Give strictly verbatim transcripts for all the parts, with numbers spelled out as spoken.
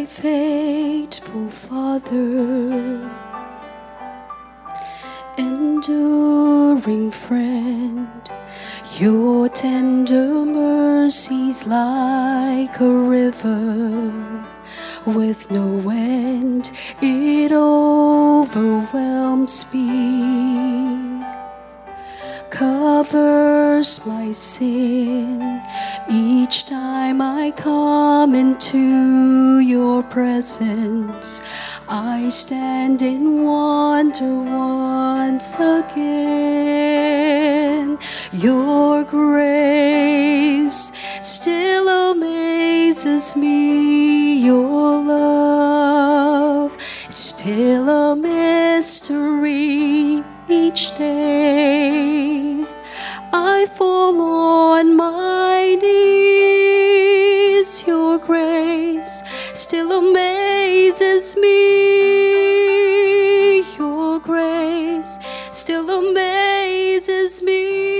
my faithful Father, enduring friend, your tender mercies like a river with no end, it overwhelms me, covers my sin each time I come into your presence. I stand in wonder once again. Your grace still amazes me. Your love is still a mystery each day. I fall on my knees. Your grace still amazes me. Your grace still amazes me.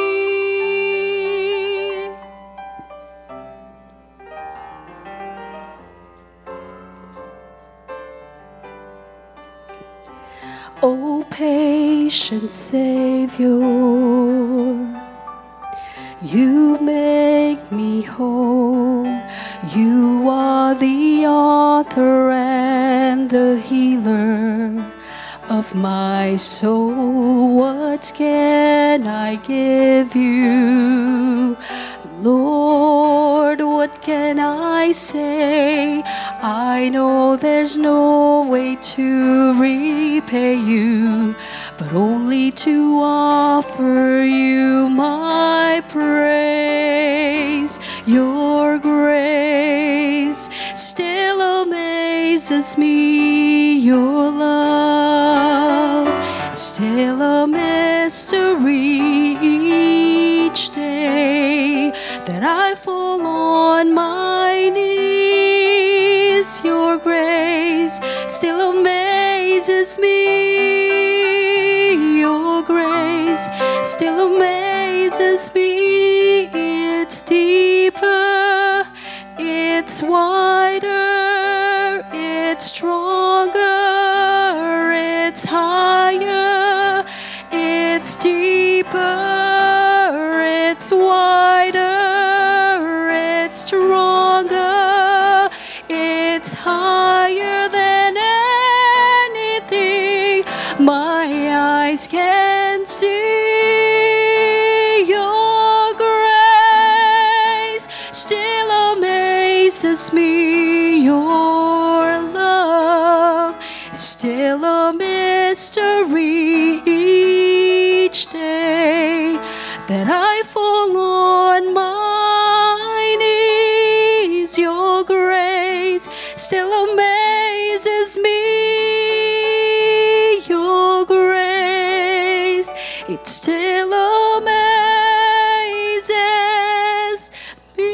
O patient Savior, you make me whole. You are the author and the healer of my soul. What can I give you, Lord? What can I say? I know there's no way to repay you, but only to offer you my praise. Your grace still amazes me. Your love still a mystery each day that I fall on my knees. Your grace still amazes me. Your grace still amazes me. It's deeper, it's wider, it's stronger, it's higher, it's deeper, it's wider, it's stronger, it's higher than anything my eyes can see. Your grace still amazes me. Your love is still a mystery each day that I fall on my knees. Your grace still amazes me. Your grace, it still amazes me.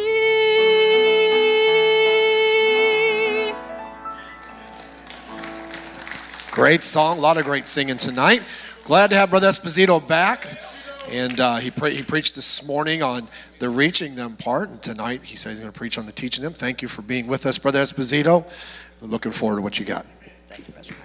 Great song, a lot of great singing tonight. Glad to have Brother Esposito back. And uh, he, pre- he preached this morning on the reaching them part. And tonight he says he's going to preach on the teaching them. Thank you for being with us, Brother Esposito. We're looking forward to what you got. Thank you, Pastor.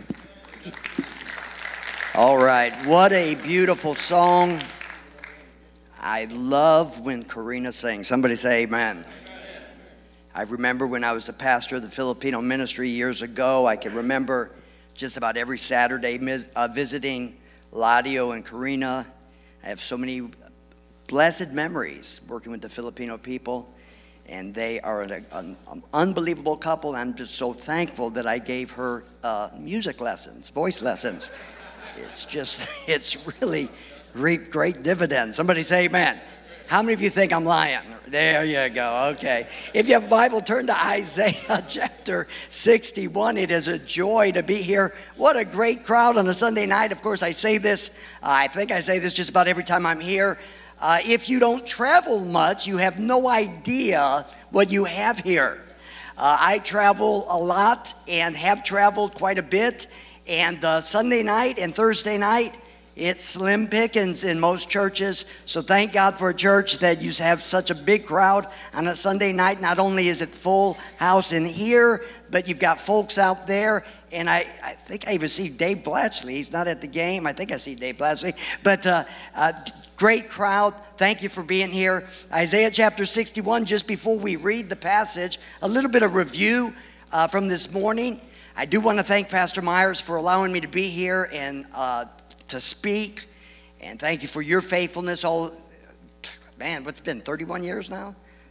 All right. What a beautiful song. I love when Karina sings. Somebody say amen. I remember when I was the pastor of the Filipino ministry years ago, I can remember just about every Saturday uh, visiting Ladio and Karina. I have so many blessed memories working with the Filipino people, and they are an, an, an unbelievable couple. I'm just so thankful that I gave her uh, music lessons, voice lessons. It's just, it's really reaped great dividends. Somebody say amen. How many of you think I'm lying? There you go, okay. If you have a Bible, turn to Isaiah chapter sixty-one. It is a joy to be here. What a great crowd on a Sunday night. Of course, I say this, uh, I think I say this just about every time I'm here. Uh, if you don't travel much, you have no idea what you have here. Uh, I travel a lot and have traveled quite a bit. And uh, Sunday night and Thursday night, it's slim pickings in most churches. So thank God for a church that you have such a big crowd on a Sunday night. Not only is it full house in here, but you've got folks out there, and I, I think I even see Dave Blatchley. He's not at the game. I think I see Dave Blatchley. But uh, uh, great crowd. Thank you for being here. Isaiah chapter sixty-one, just before we read the passage, a little bit of review uh, from this morning. I do want to thank Pastor Myers for allowing me to be here and uh, to speak. And thank you for your faithfulness. All, man, what's it been, thirty-one years now?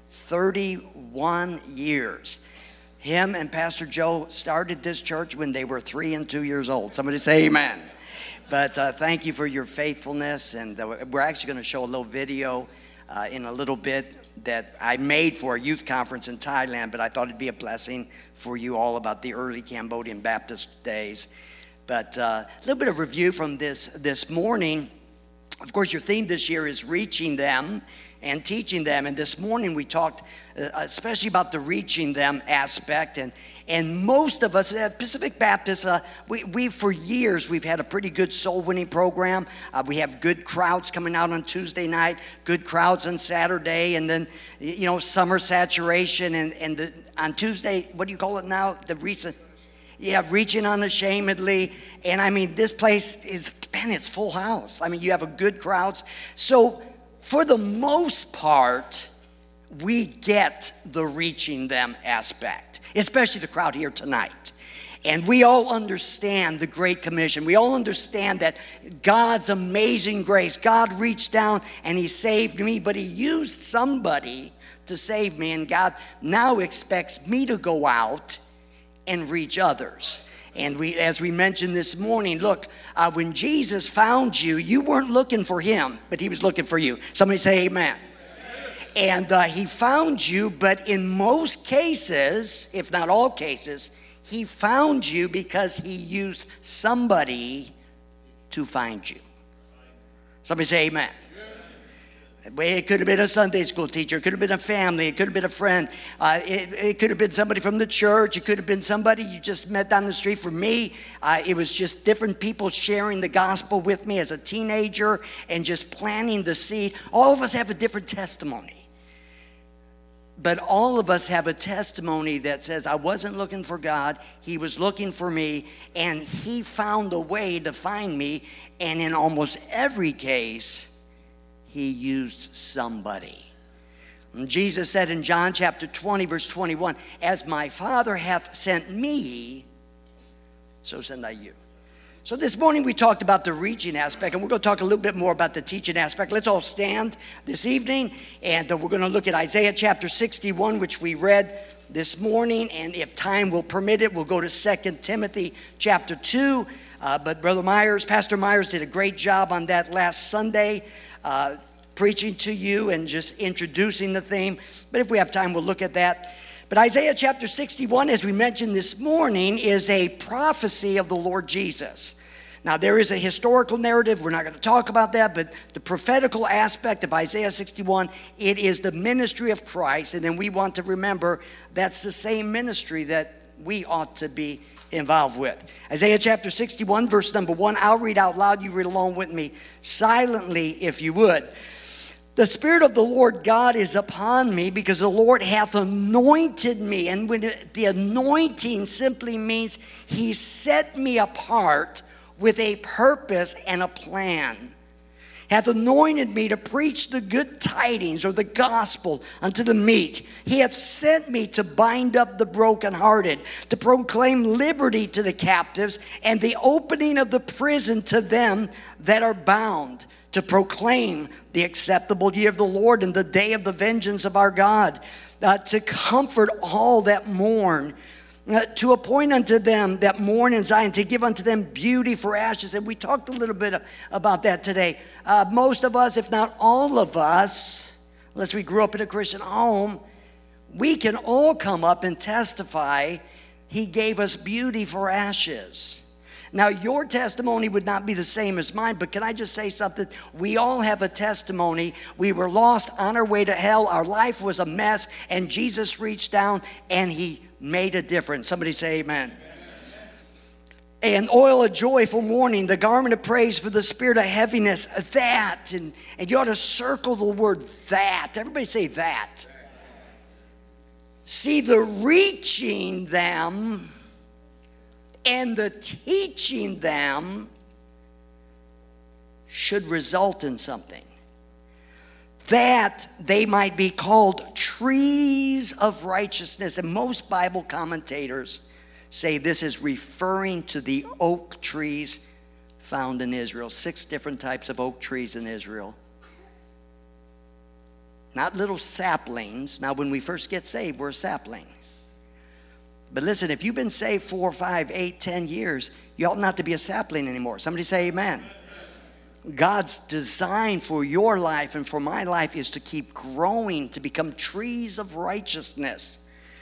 thirty-one years. Him and Pastor Joe started this church when they were three and two years old. Somebody say amen. But uh, thank you for your faithfulness. And uh, we're actually going to show a little video uh, in a little bit that I made for a youth conference in Thailand, but I thought it'd be a blessing for you all about the early Cambodian Baptist days. But uh, a little bit of review from this this morning. Of course, your theme this year is reaching them and teaching them. And this morning we talked uh, especially about the reaching them aspect. And and most of us at Pacific Baptist, uh, we, we for years, we've had a pretty good soul winning program. Uh, we have good crowds coming out on Tuesday night, good crowds on Saturday, and then, you know, summer saturation. And, and the, on Tuesday, what do you call it now? The recent, yeah, reaching unashamedly. And I mean, this place is, man, it's full house. I mean, you have a good crowds. So for the most part, we get the reaching them aspect, especially the crowd here tonight. And we all understand the Great Commission. We all understand that God's amazing grace. God reached down and he saved me, but he used somebody to save me. And God now expects me to go out and reach others. And we, as we mentioned this morning, look, uh, when Jesus found you, you weren't looking for him, but he was looking for you. Somebody say amen. Amen. And uh, he found you, but in most cases, if not all cases, he found you because he used somebody to find you. Somebody say amen. It could have been a Sunday school teacher. It could have been a family. It could have been a friend. Uh, it, it could have been somebody from the church. It could have been somebody you just met down the street. For me, uh, it was just different people sharing the gospel with me as a teenager and just planting the seed. All of us have a different testimony. But all of us have a testimony that says, I wasn't looking for God. He was looking for me, and he found a way to find me. And in almost every case, he used somebody. And Jesus said in John chapter twenty, verse twenty-one, as my Father hath sent me, so send I you. So this morning we talked about the reaching aspect, and we're going to talk a little bit more about the teaching aspect. Let's all stand this evening, and we're going to look at Isaiah chapter sixty-one, which we read this morning, and if time will permit it, we'll go to Second Timothy chapter two. Uh, but Brother Myers, Pastor Myers did a great job on that last Sunday, Uh, preaching to you and just introducing the theme. But if we have time, we'll look at that. But Isaiah chapter sixty-one, as we mentioned this morning, is a prophecy of the Lord Jesus. Now, there is a historical narrative. We're not going to talk about that, but the prophetical aspect of Isaiah sixty-one, it is the ministry of Christ. And then we want to remember that's the same ministry that we ought to be involved with. Isaiah chapter sixty-one, verse number one. I'll read out loud. You read along with me silently if you would. The Spirit of the Lord God is upon me, because the Lord hath anointed me. And when it, the anointing simply means he set me apart with a purpose and a plan. Hath anointed me to preach the good tidings, or the gospel, unto the meek. He hath sent me to bind up the brokenhearted, to proclaim liberty to the captives, and the opening of the prison to them that are bound, to proclaim the acceptable year of the Lord and the day of the vengeance of our God, uh, to comfort all that mourn, Uh, to appoint unto them that mourn in Zion, to give unto them beauty for ashes. And we talked a little bit about that today. Uh, most of us, if not all of us, unless we grew up in a Christian home, we can all come up and testify he gave us beauty for ashes. Now, your testimony would not be the same as mine, but can I just say something? We all have a testimony. We were lost on our way to hell. Our life was a mess, and Jesus reached down and he made a difference. Somebody say amen. And oil of joy for mourning, the garment of praise for the spirit of heaviness. That, and, and you ought to circle the word that. Everybody say that. See, the reaching them and the teaching them should result in something, that they might be called trees of righteousness. And most Bible commentators say this is referring to the oak trees found in Israel. Six different types of oak trees in Israel. Not little saplings. Now, when we first get saved, we're a sapling. But listen, if you've been saved four, five, eight, ten years, you ought not to be a sapling anymore. Somebody say amen. God's design for your life and for my life is to keep growing, to become trees of righteousness.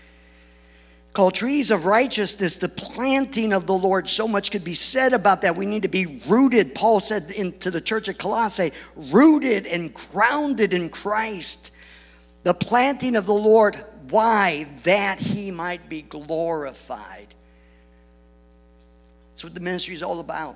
Called trees of righteousness, the planting of the Lord. So much could be said about that. We need to be rooted. Paul said in, to the church at Colossae, rooted and grounded in Christ. The planting of the Lord. Why? That he might be glorified. That's what the ministry is all about.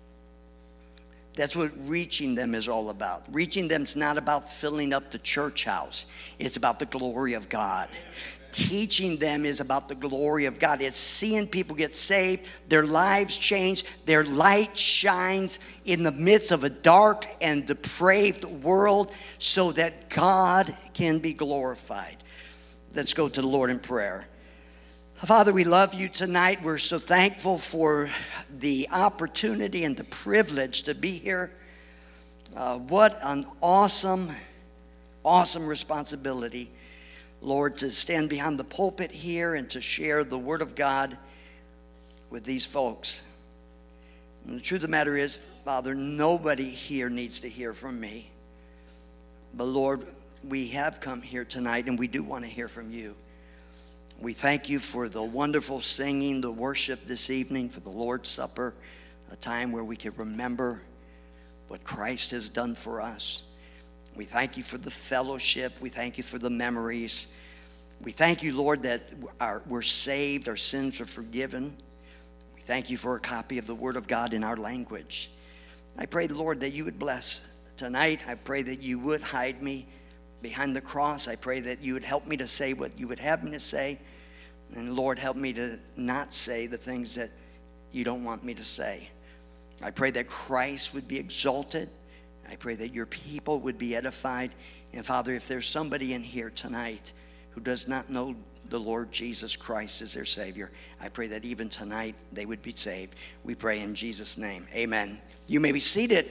That's what reaching them is all about. Reaching them is not about filling up the church house. It's about the glory of God. Teaching them is about the glory of God. It's seeing people get saved, their lives change, their light shines in the midst of a dark and depraved world so that God can be glorified. Let's go to the Lord in prayer. Father, we love you tonight. We're so thankful for the opportunity and the privilege to be here. Uh, what an awesome, awesome responsibility, Lord, to stand behind the pulpit here and to share the Word of God with these folks. And the truth of the matter is, Father, nobody here needs to hear from me. But Lord, we have come here tonight and we do want to hear from you. We thank you for the wonderful singing, the worship this evening, for the Lord's Supper, a time where we can remember what Christ has done for us. We thank you for the fellowship. We thank you for the memories. We thank you, Lord, that our, we're saved, our sins are forgiven. We thank you for a copy of the Word of God in our language. I pray, Lord, that you would bless tonight. I pray that you would hide me behind the cross. I pray that you would help me to say what you would have me to say. And Lord, help me to not say the things that you don't want me to say. I pray that Christ would be exalted. I pray that your people would be edified. And Father, if there's somebody in here tonight who does not know the Lord Jesus Christ as their Savior, I pray that even tonight they would be saved. We pray in Jesus' name. Amen. You may be seated.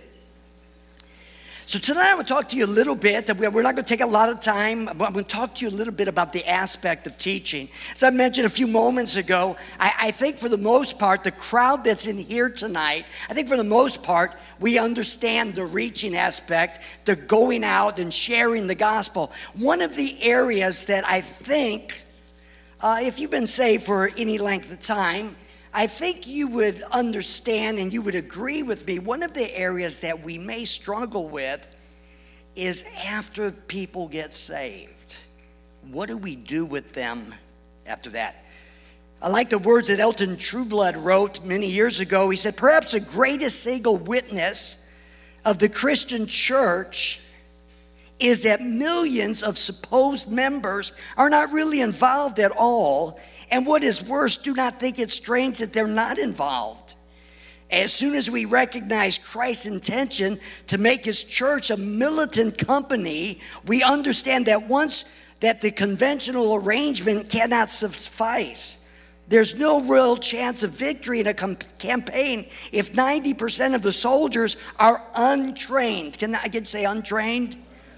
So tonight I want to talk to you a little bit. We're not going to take a lot of time, but I'm going to talk to you a little bit about the aspect of teaching. As I mentioned a few moments ago, I, I think for the most part, the crowd that's in here tonight, I think for the most part, we understand the reaching aspect, the going out and sharing the gospel. One of the areas that I think, uh, if you've been saved for any length of time, I think you would understand and you would agree with me. One of the areas that we may struggle with is after people get saved. What do we do with them after that? I like the words that Elton Trueblood wrote many years ago. He said, perhaps the greatest single witness of the Christian church is that millions of supposed members are not really involved at all. And what is worse, do not think it strange that they're not involved. As soon as we recognize Christ's intention to make his church a militant company, we understand that once that the conventional arrangement cannot suffice. There's no real chance of victory in a com- campaign if ninety percent of the soldiers are untrained. Can I can say untrained?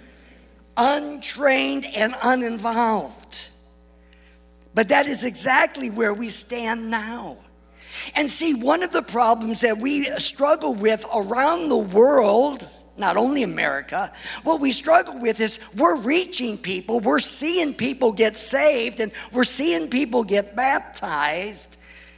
Untrained and uninvolved. But that is exactly where we stand now. And see, one of the problems that we struggle with around the world, not only America, what we struggle with is we're reaching people, we're seeing people get saved, and we're seeing people get baptized.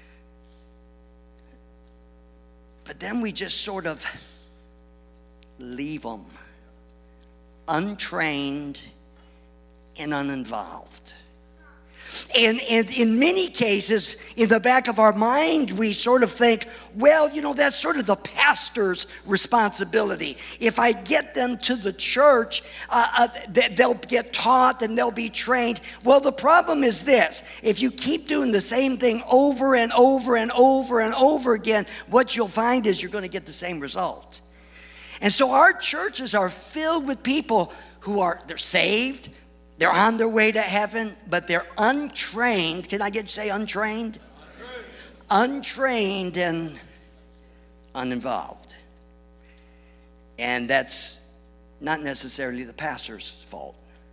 But then we just sort of leave them untrained and uninvolved. And, and in many cases, in the back of our mind, we sort of think, well, you know, that's sort of the pastor's responsibility. If I get them to the church, uh, uh, they'll get taught and they'll be trained. Well, the problem is this. If you keep doing the same thing over and over and over and over again, what you'll find is you're going to get the same result. And so our churches are filled with people who are, they're saved, they're on their way to heaven, but they're untrained. Can I get say untrained? Untrained and uninvolved. And that's not necessarily the pastor's fault.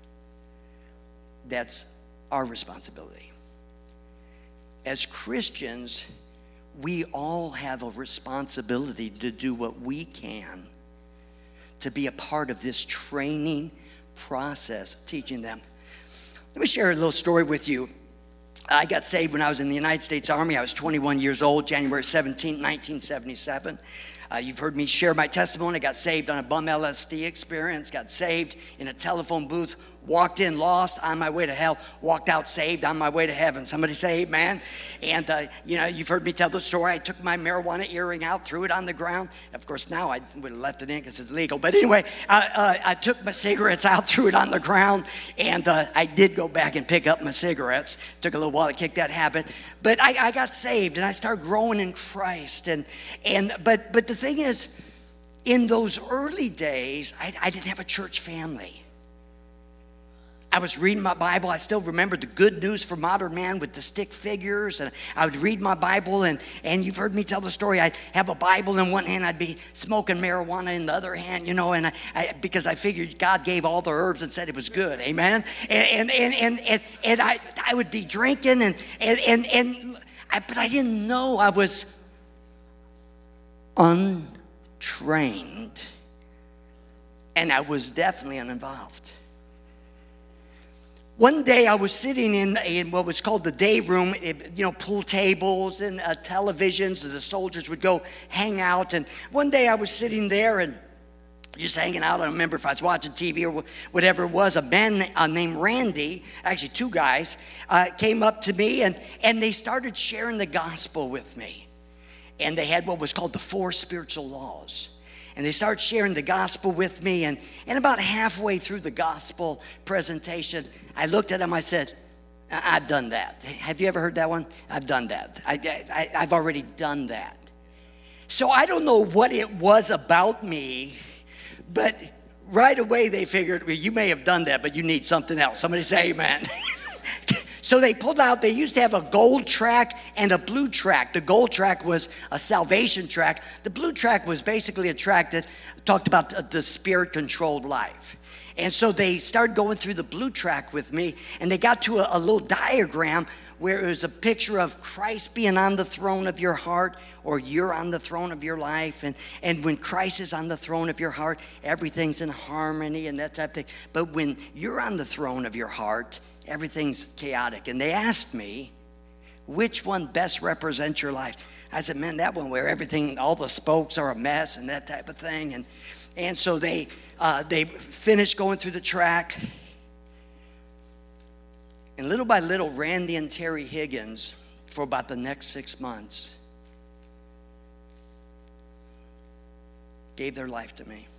That's our responsibility. As Christians, we all have a responsibility to do what we can to be a part of this training process, teaching them. Let me share a little story with you. I got saved when I was in the United States Army. I was twenty-one years old, January seventeenth, nineteen seventy-seven. Uh, you've heard me share my testimony. I got saved on a bum L S D experience, got saved in a telephone booth, walked in lost, on my way to hell, walked out saved, on my way to heaven. Somebody say amen. And, uh, you know, you've heard me tell the story. I took my marijuana earring out, threw it on the ground. Of course, now I would have left it in because it's legal. But anyway, uh, uh, I took my cigarettes out, threw it on the ground, and uh, I did go back and pick up my cigarettes. Took a little while to kick that habit. But I, I got saved, and I started growing in Christ. And, and but, but the thing is, in those early days, I, I didn't have a church family. I was reading my Bible. I still remember the Good News for Modern Man with the stick figures. And I would read my Bible, and, and you've heard me tell the story. I'd have a Bible in one hand. I'd be smoking marijuana in the other hand, you know, and I, I, because I figured God gave all the herbs and said it was good. Amen? And, and, and, and, and, and I, I would be drinking, and, and, and, and I, but I didn't know I was untrained, and I was definitely uninvolved. One day I was sitting in, in what was called the day room, you know, pool tables and uh, televisions, and the soldiers would go hang out. And one day I was sitting there and just hanging out. I don't remember if I was watching T V or whatever it was. A man uh, named Randy, actually two guys, uh, came up to me, and, and they started sharing the gospel with me. And they had what was called the four spiritual laws. And they started sharing the gospel with me. And, and about halfway through the gospel presentation, I looked at them, I said, I've done that. Have you ever heard that one? I've done that. I, I, I've already done that. So I don't know what it was about me, but right away they figured, well, you may have done that, but you need something else. Somebody say amen. So they pulled out, they used to have a gold track and a blue track. The gold track was a salvation track. The blue track was basically a track that talked about the spirit-controlled life. And so they started going through the blue track with me, and they got to a, a little diagram where it was a picture of Christ being on the throne of your heart, or you're on the throne of your life. And, and when Christ is on the throne of your heart, everything's in harmony and that type of thing. But when you're on the throne of your heart, everything's chaotic. And they asked me, which one best represents your life? I said, man, that one where everything, all the spokes are a mess and that type of thing. And and so they uh, they finished going through the track. And little by little, Randy and Terry Higgins, for about the next six months, gave their life to me.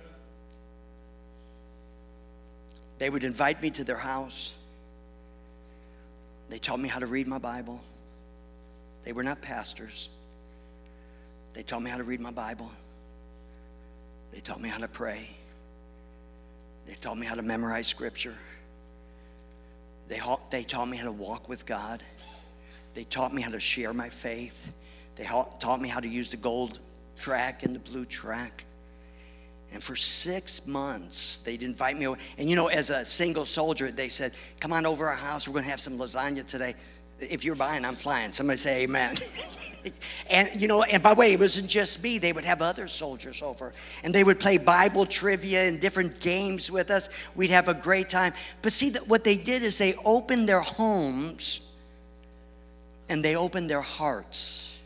They would invite me to their house. They taught me how to read my Bible. They were not pastors. They taught me how to read my Bible. They taught me how to pray. They taught me how to memorize scripture. They, they taught me how to walk with God. They taught me how to share my faith. They taught me how to use the gold track and the blue track. And for six months, they'd invite me over. And you know, as a single soldier, they said, come on over our house. We're going to have some lasagna today. If you're buying, I'm flying. Somebody say amen. And, you know, and by the way, it wasn't just me. They would have other soldiers over. And they would play Bible trivia and different games with us. We'd have a great time. But see, that what they did is they opened their homes and they opened their hearts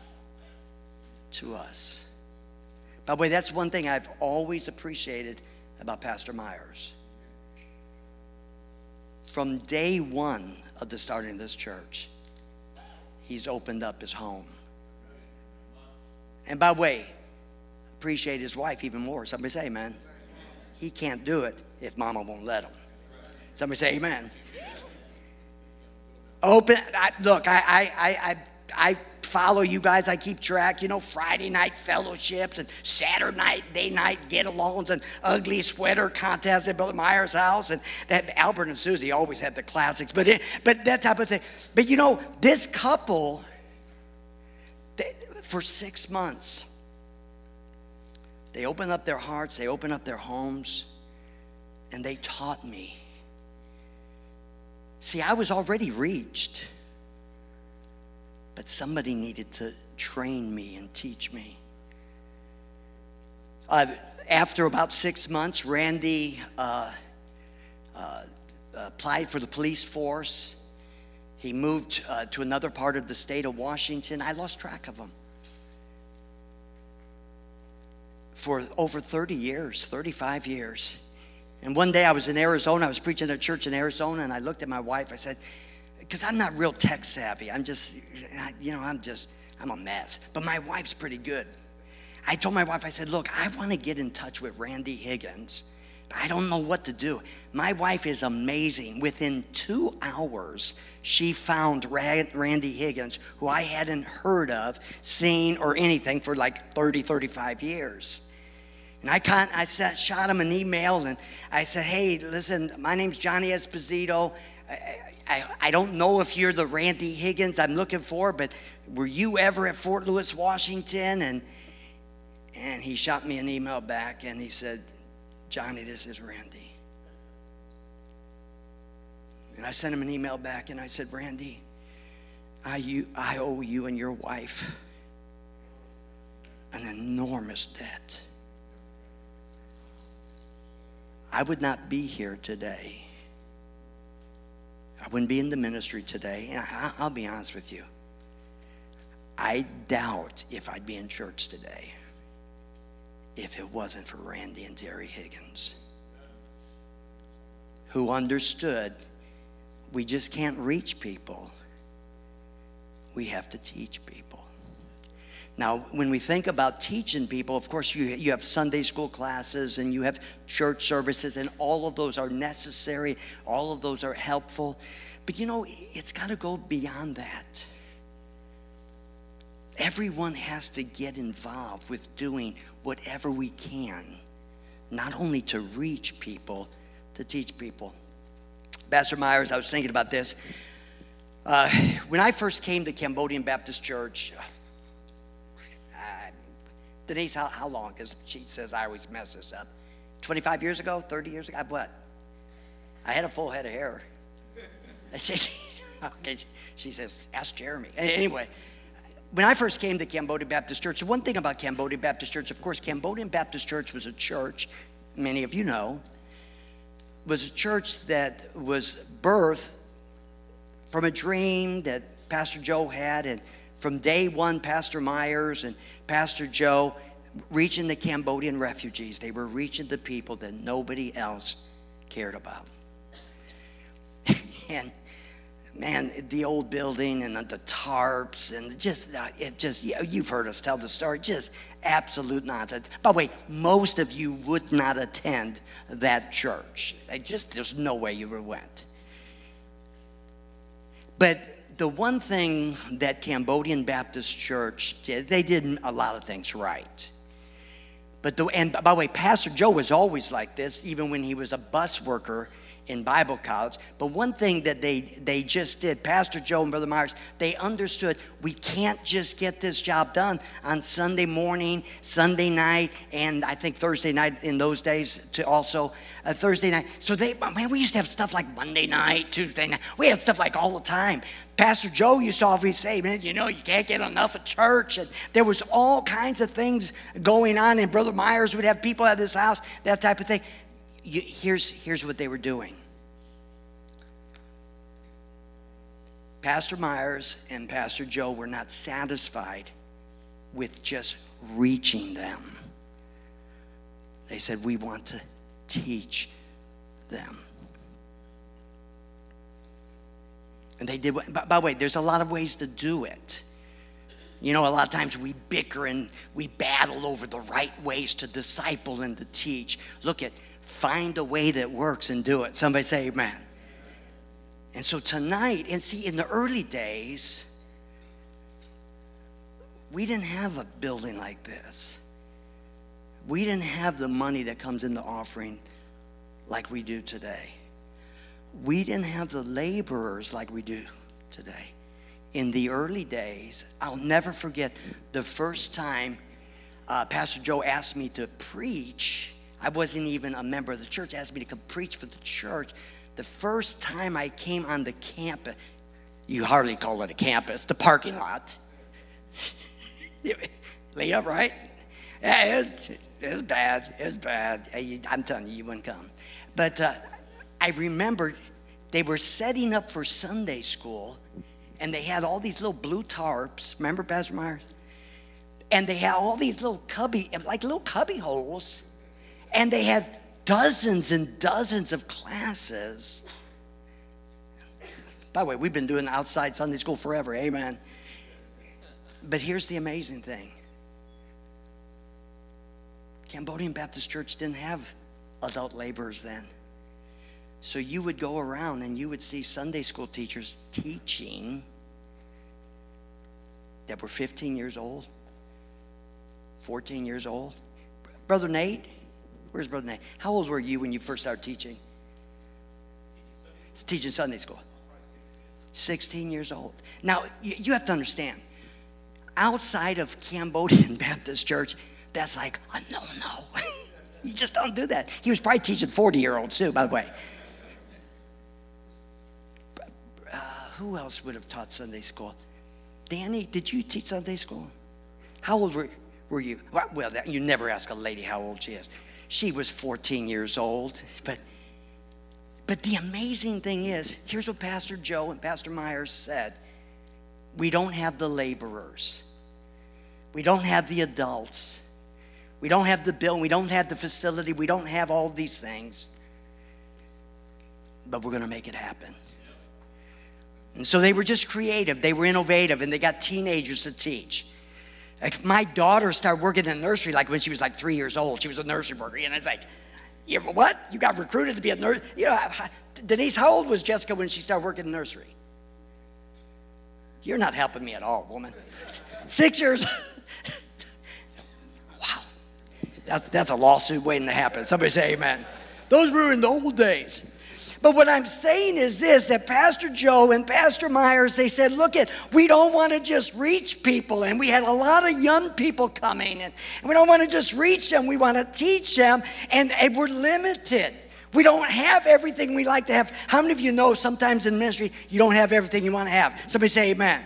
to us. By the way, that's one thing I've always appreciated about Pastor Myers. from day one of the starting of this church, he's opened up his home. And by the way, appreciate his wife even more. Somebody say amen. He can't do it if mama won't let him. Somebody say amen. Open, I, look, I, I, I, I follow you guys. I keep track, you know, Friday night fellowships and Saturday night, day night get-alongs and ugly sweater contests at Brother Meyer's house. And that Albert and Susie always had the classics, but it, but that type of thing. But you know, this couple, they, for six months, they opened up their hearts, they opened up their homes, and they taught me. See, I was already reached, but somebody needed to train me and teach me. Uh, after about six months, Randy uh, uh, applied for the police force. He moved uh, to another part of the state of Washington. I lost track of him. For over thirty years, thirty-five years. And one day I was in Arizona, I was preaching at a church in Arizona, and I looked at my wife, I said, because I'm not real tech savvy, I'm just, you know, I'm just, I'm a mess. But my wife's pretty good. I told my wife, I said, look, I want to get in touch with Randy Higgins, but I don't know what to do. My wife is amazing. Within two hours, she found Randy Higgins, who I hadn't heard of, seen, or anything for like thirty, thirty-five years. And I, con- I sat, shot him an email, and I said, hey, listen, my name's Johnny Esposito. I, I, I don't know if you're the Randy Higgins I'm looking for, but were you ever at Fort Lewis, Washington? And, and he shot me an email back, and he said, Johnny, this is Randy. And I sent him an email back, and I said, Randy, I, you, I owe you and your wife an enormous debt. I would not be here today. I wouldn't be in the ministry today. And I, I'll be honest with you. I doubt if I'd be in church today if it wasn't for Randy and Terry Higgins, who understood we just can't reach people. We have to teach people. Now, when we think about teaching people, of course, you, you have Sunday school classes and you have church services, and all of those are necessary. All of those are helpful. But, you know, it's got to go beyond that. Everyone has to get involved with doing whatever we can, not only to reach people, to teach people. Pastor Myers, I was thinking about this. Uh, when I first came to Cambodian Baptist Church, Denise, how, how long? Because she says I always mess this up. twenty-five years ago, thirty years ago, what? I had a full head of hair. Okay, she says, ask Jeremy. Anyway, when I first came to Cambodian Baptist Church, the one thing about Cambodian Baptist Church, of course, Cambodian Baptist Church was a church, many of you know, was a church that was birthed from a dream that Pastor Joe had, and from day one, Pastor Myers and Pastor Joe reaching the Cambodian refugees. They were reaching the people that nobody else cared about. And man, the old building and the tarps and just, it just, you've heard us tell the story, just absolute nonsense. By the way, most of you would not attend that church. They just, there's no way you ever went. But the one thing that Cambodian Baptist Church did, they did a lot of things right. But the, and by the way, Pastor Joe was always like this, even when he was a bus worker in Bible college. But one thing that they, they just did, Pastor Joe and Brother Myers, they understood we can't just get this job done on Sunday morning, Sunday night, and I think Thursday night in those days to also uh, Thursday night. So they, man, we used to have stuff like Monday night, Tuesday night. We had stuff like all the time. Pastor Joe used to always say, man, you know, you can't get enough of church. And there was all kinds of things going on. And Brother Myers would have people at his house, that type of thing. You, here's, here's what they were doing. Pastor Myers and Pastor Joe were not satisfied with just reaching them. They said, we want to teach them. And they did, by, by the way, there's a lot of ways to do it. You know, a lot of times we bicker and we battle over the right ways to disciple and to teach. Look at, find a way that works and do it. Somebody say amen. And so tonight, and see, in the early days, we didn't have a building like this. We didn't have the money that comes in the offering like we do today. We didn't have the laborers like we do today. In the early days, I'll never forget the first time uh, Pastor Joe asked me to preach. I wasn't even a member of the church, asked me to come preach for the church. The first time I came on the campus, you hardly call it a campus, the parking lot. Lay up, right? Yeah, it was, it was bad, it was bad. I'm telling you, you wouldn't come. But uh, I remember they were setting up for Sunday school, and they had all these little blue tarps. Remember, Pastor Myers? And they had all these little cubby, like little cubby holes. And they had dozens and dozens of classes. By the way, we've been doing outside Sunday school forever, amen. But here's the amazing thing. Cambodian Baptist Church didn't have adult laborers then. So you would go around and you would see Sunday school teachers teaching that were fifteen years old, fourteen years old. Brother Nate, where's Brother Nate? How old were you when you first started teaching? Teaching Sunday school. sixteen years old. Now, you have to understand, outside of Cambodian Baptist Church, that's like a no-no. You just don't do that. He was probably teaching forty-year-olds too, by the way. Uh, who else would have taught Sunday school? Danny, did you teach Sunday school? How old were, were you? Well, you never ask a lady how old she is. She was fourteen years old. But, but the amazing thing is, here's what Pastor Joe and Pastor Myers said. We don't have the laborers. We don't have the adults. We don't have the bill. We don't have the facility. We don't have all these things. But we're going to make it happen. And so they were just creative. They were innovative, and they got teenagers to teach. Like my daughter started working in the nursery like when she was like three years old. She was a nursery worker, and it's like, yeah, what? You got recruited to be a nurse? You know, Denise, how old was Jessica when she started working in the nursery? You're not helping me at all, woman. Six years. Wow. That's, that's a lawsuit waiting to happen. Somebody say amen. Those were in the old days. But what I'm saying is this, that Pastor Joe and Pastor Myers, they said, look, it, we don't want to just reach people. And we had a lot of young people coming. And, and we don't want to just reach them. We want to teach them. And, and we're limited. We don't have everything we like to have. How many of you know sometimes in ministry, you don't have everything you want to have? Somebody say amen.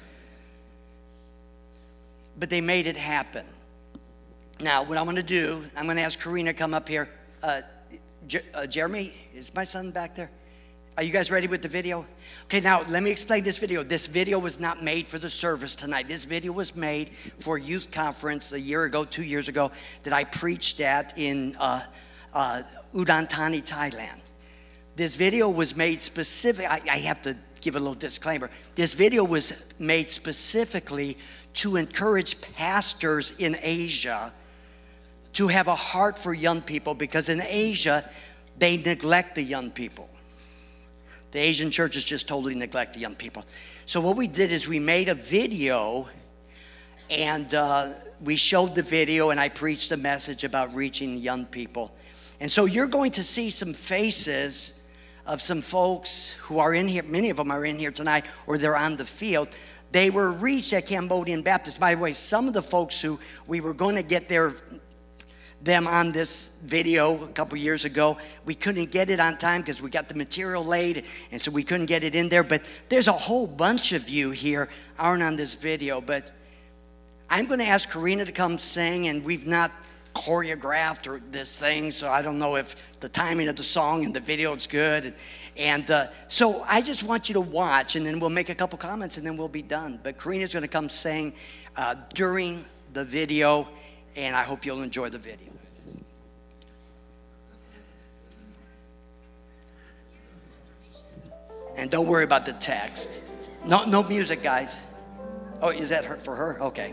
But they made it happen. Now, what I'm going to do, I'm going to ask Karina to come up here. Uh, J- uh, Jeremy, is my son back there? Are you guys ready with the video? Okay, now let me explain this video. This video was not made for the service tonight. This video was made for a youth conference a year ago, two years ago, that I preached at in uh, uh, Udon Thani, Thailand. This video was made specific. I, I have to give a little disclaimer. This video was made specifically to encourage pastors in Asia to have a heart for young people, because in Asia, they neglect the young people. The Asian churches just totally neglect the young people. So what we did is we made a video, and uh, we showed the video, and I preached a message about reaching young people. And so you're going to see some faces of some folks who are in here. Many of them are in here tonight, or they're on the field. They were reached at Cambodian Baptist. By the way, some of the folks who we were going to get their them on this video a couple years ago, we couldn't get it on time because we got the material late, and so we couldn't get it in there. But there's a whole bunch of you here aren't on this video. But I'm going to ask Karina to come sing, and we've not choreographed or this thing, so I don't know if the timing of the song and the video is good. And, and uh, so I just want you to watch, and then we'll make a couple comments, and then we'll be done. But Karina's going to come sing uh, during the video, and I hope you'll enjoy the video. And don't worry about the text. No, no music, guys. Oh, is that her, for her? Okay.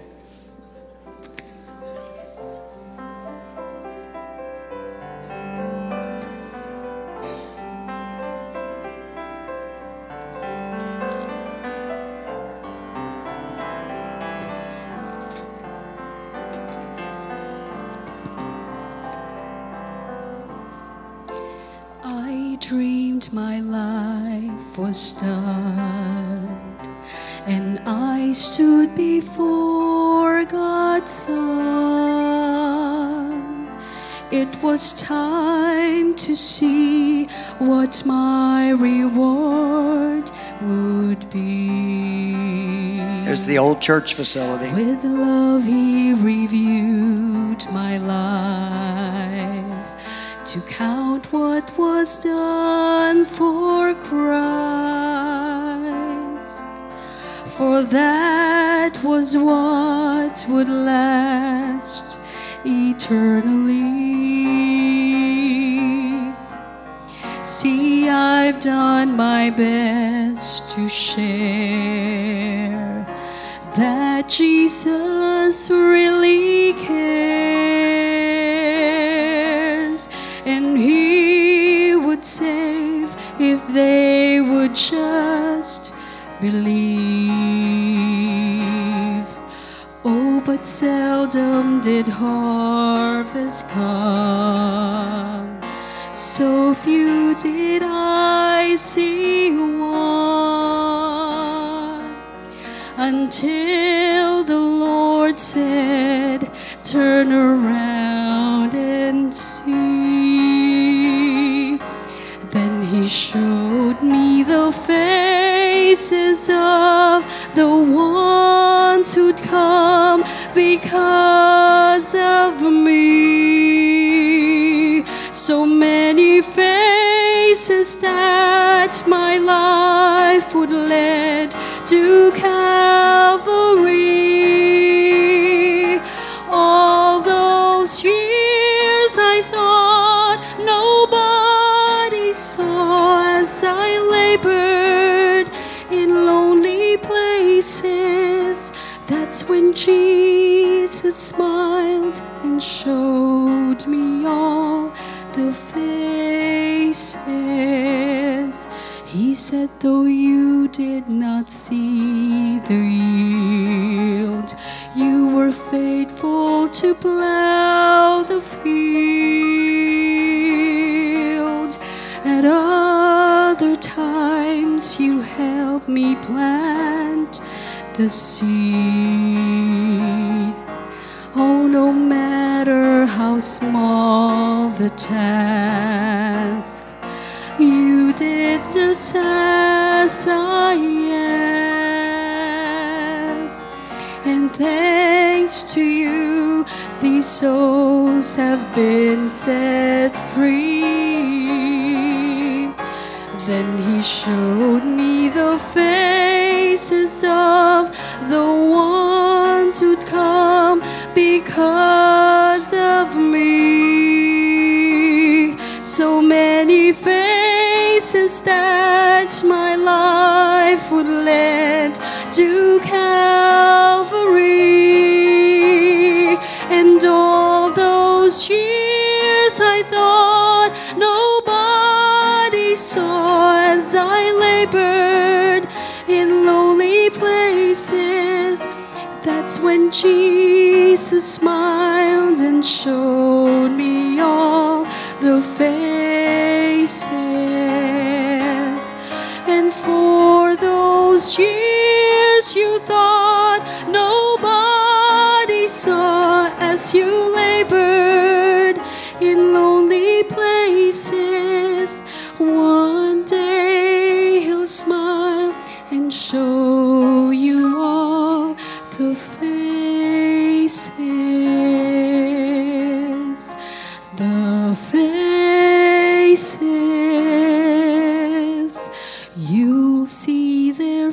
I dreamed my life was done, and I stood before God's Son. It was time to see what my reward would be. There's the old church facility. With love he reviewed my life, to count what was done for Christ. For that was what would last eternally. See, I've done my best to share that Jesus really cares, and he would save if they would just believe. Oh, but seldom did harvest come, so few did I see one, until the Lord said, turn around and see. Then he showed me the faces of the ones who'd come because of me. So many faces that my life would lead to Calvary. All those years I thought nobody saw, as I labored in lonely places. That's when Jesus smiled and showed me all the faces. He said, though you did not see the yield, you were faithful to plow the field. At other times you helped me plant the seed. Oh, no matter how small the task, you did just as I asked. And thanks to you, these souls have been set free. Then he showed me the faces of the ones who'd come because of me. So many faces that my life would lead to Calvary. And all those years I thought nobody saw, as I labored in lonely places. That's when Jesus smiled and showed me all the faces. And for those years you thought nobody saw, as you labored in lonely places, one day he'll smile and show you all the faces, the faces, you'll see their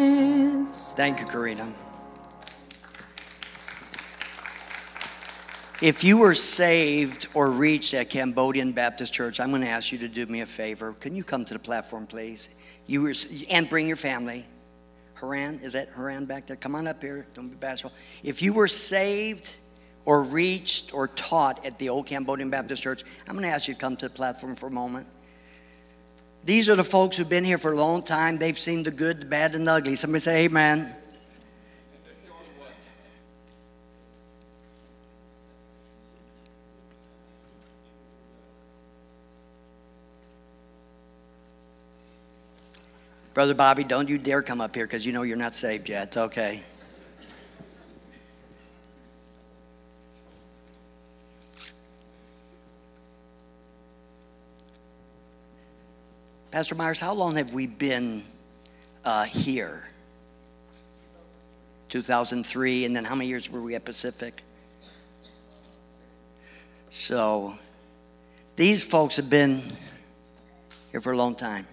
faces. Thank you, Karina. If you were saved or reached at Cambodian Baptist Church, I'm going to ask you to do me a favor. Can you come to the platform, please? You were, and bring your family. Haran, is that Haran back there? Come on up here. Don't be bashful. If you were saved or reached or taught at the old Cambodian Baptist Church, I'm going to ask you to come to the platform for a moment. These are the folks who've been here for a long time. They've seen the good, the bad, and the ugly. Somebody say amen. Brother Bobby, don't you dare come up here because you know you're not saved yet. Okay. Pastor Myers, how long have we been uh, here? two thousand three, and then how many years were we at Pacific? So these folks have been here for a long time.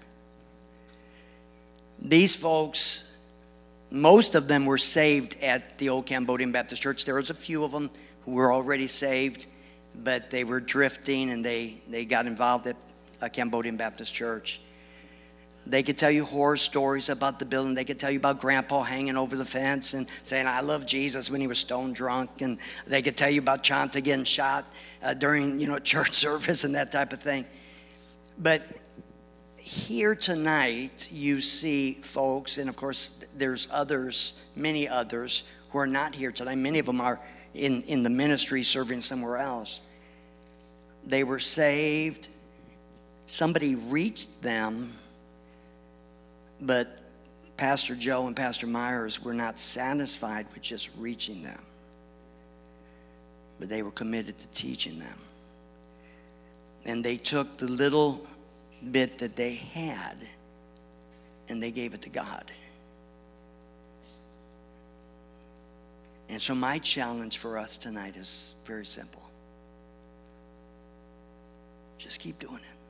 These folks, most of them were saved at the old Cambodian Baptist Church. There was a few of them who were already saved, but they were drifting and they, they got involved at a Cambodian Baptist Church. They could tell you horror stories about the building. They could tell you about Grandpa hanging over the fence and saying, I love Jesus, when he was stone drunk. And they could tell you about Chanta getting shot uh, during, you know, church service and that type of thing. But here tonight, you see folks, and of course, there's others, many others, who are not here tonight. Many of them are in, in the ministry serving somewhere else. They were saved. Somebody reached them, but Pastor Joe and Pastor Myers were not satisfied with just reaching them, but they were committed to teaching them. And they took the little bit that they had and they gave it to God. And so my challenge for us tonight is very simple. Just keep doing it.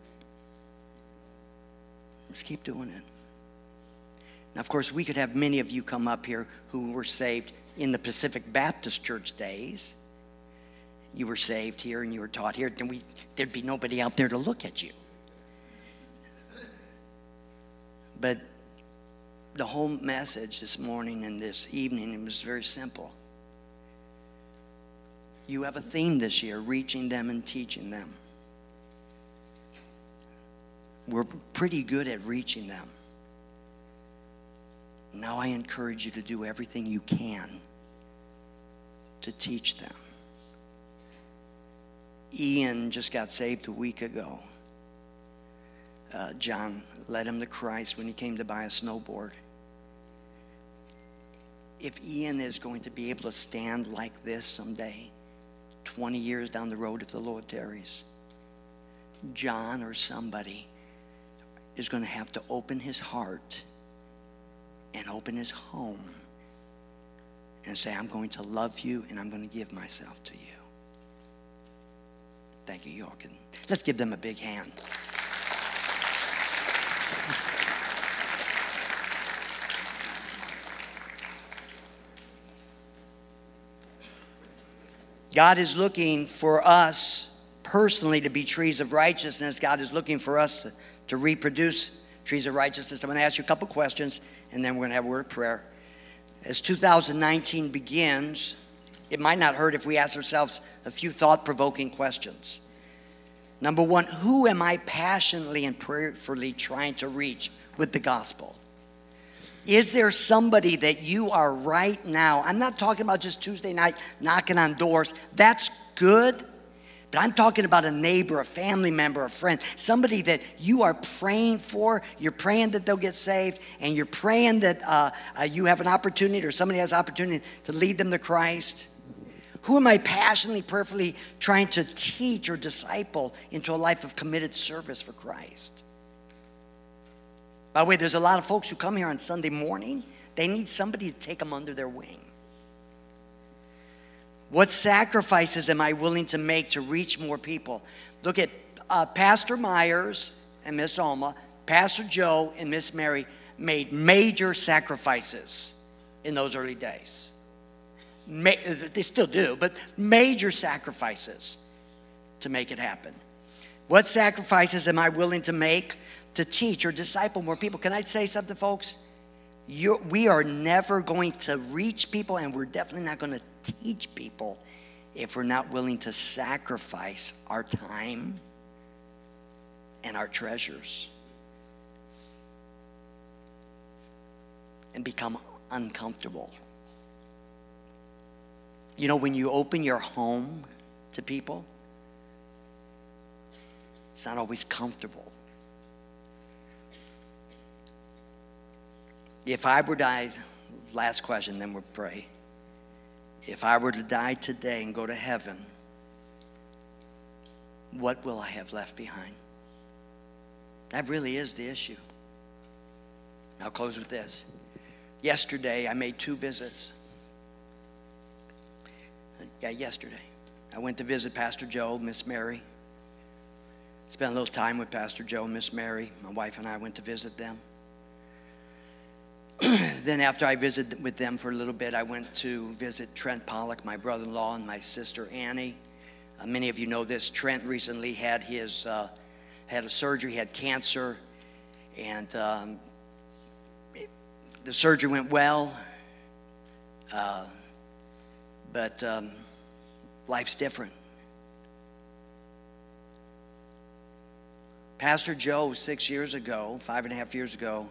Just keep doing it. Now, of course, we could have many of you come up here who were saved in the Pacific Baptist Church days. You were saved here and you were taught here. Then we, there'd be nobody out there to look at you. But the whole message this morning and this evening, it was very simple. You have a theme this year, reaching them and teaching them. We're pretty good at reaching them. Now I encourage you to do everything you can to teach them. Ian just got saved a week ago. Uh, John led him to Christ when he came to buy a snowboard. If Ian is going to be able to stand like this someday, twenty years down the road if the Lord tarries, John or somebody is going to have to open his heart and open his home and say, I'm going to love you and I'm going to give myself to you. Thank you, Yorkin. Let's give them a big hand. God is looking for us personally to be trees of righteousness. God is looking for us to, to reproduce trees of righteousness. I'm going to ask you a couple questions, and then we're going to have a word of prayer. As two thousand nineteen begins, it might not hurt if we ask ourselves a few thought-provoking questions. Number one, who am I passionately and prayerfully trying to reach with the gospel? Is there somebody that you are right now? I'm not talking about just Tuesday night knocking on doors. That's good. But I'm talking about a neighbor, a family member, a friend, somebody that you are praying for. You're praying that they'll get saved, and you're praying that uh, uh, you have an opportunity or somebody has opportunity to lead them to Christ. Who am I passionately, prayerfully trying to teach or disciple into a life of committed service for Christ? By the way, there's a lot of folks who come here on Sunday morning. They need somebody to take them under their wing. What sacrifices am I willing to make to reach more people? Look at uh, Pastor Myers and Miss Alma, Pastor Joe and Miss Mary made major sacrifices in those early days. ma- they still do, but major sacrifices to make it happen. What sacrifices am I willing to make to teach or disciple more people? Can I say something, folks? You're, we are never going to reach people, and we're definitely not going to teach people if we're not willing to sacrifice our time and our treasures and become uncomfortable. You know, when you open your home to people, it's not always comfortable. If I were to die, last question, then we'll pray. If I were to die today and go to heaven, what will I have left behind? That really is the issue. I'll close with this. Yesterday, I made two visits. Yeah, yesterday. I went to visit Pastor Joe, Miss Mary. Spent a little time with Pastor Joe and Miss Mary. My wife and I went to visit them. Then after I visited with them for a little bit, I went to visit Trent Pollock, my brother-in-law, and my sister Annie. Uh, many of you know this. Trent recently had his uh, had a surgery, had cancer, and um, it, the surgery went well. Uh, but um, life's different. Pastor Joe, six years ago, five and a half years ago,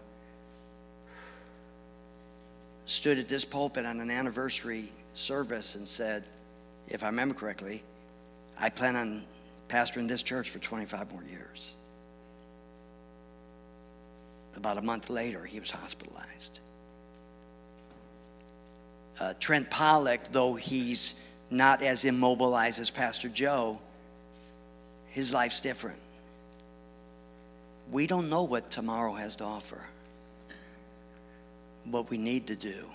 stood at this pulpit on an anniversary service and said, if I remember correctly, I plan on pastoring this church for twenty-five more years. About a month later, he was hospitalized. Uh, Trent Pollock, though he's not as immobilized as Pastor Joe, his life's different. We don't know what tomorrow has to offer. What we need to do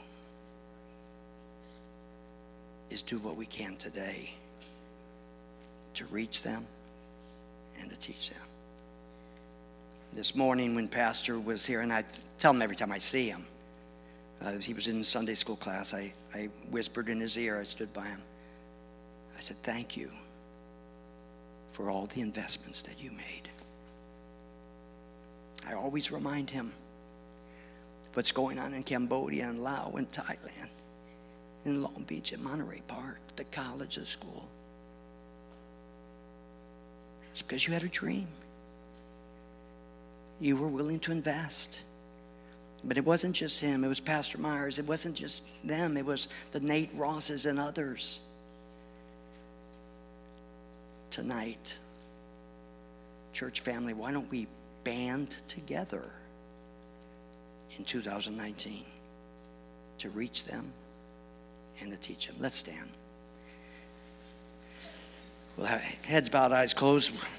is do what we can today to reach them and to teach them. This morning when Pastor was here, and I tell him every time I see him, uh, he was in Sunday school class, I, I whispered in his ear, I stood by him. I said, thank you for all the investments that you made. I always remind him what's going on in Cambodia and Laos and Thailand, in Long Beach and Monterey Park, the college, the school. It's because you had a dream. You were willing to invest. But it wasn't just him. It was Pastor Myers. It wasn't just them. It was the Nate Rosses and others. Tonight, church family, why don't we band together in two thousand nineteen to reach them and to teach them? Let's stand. We'll have heads bowed, eyes closed.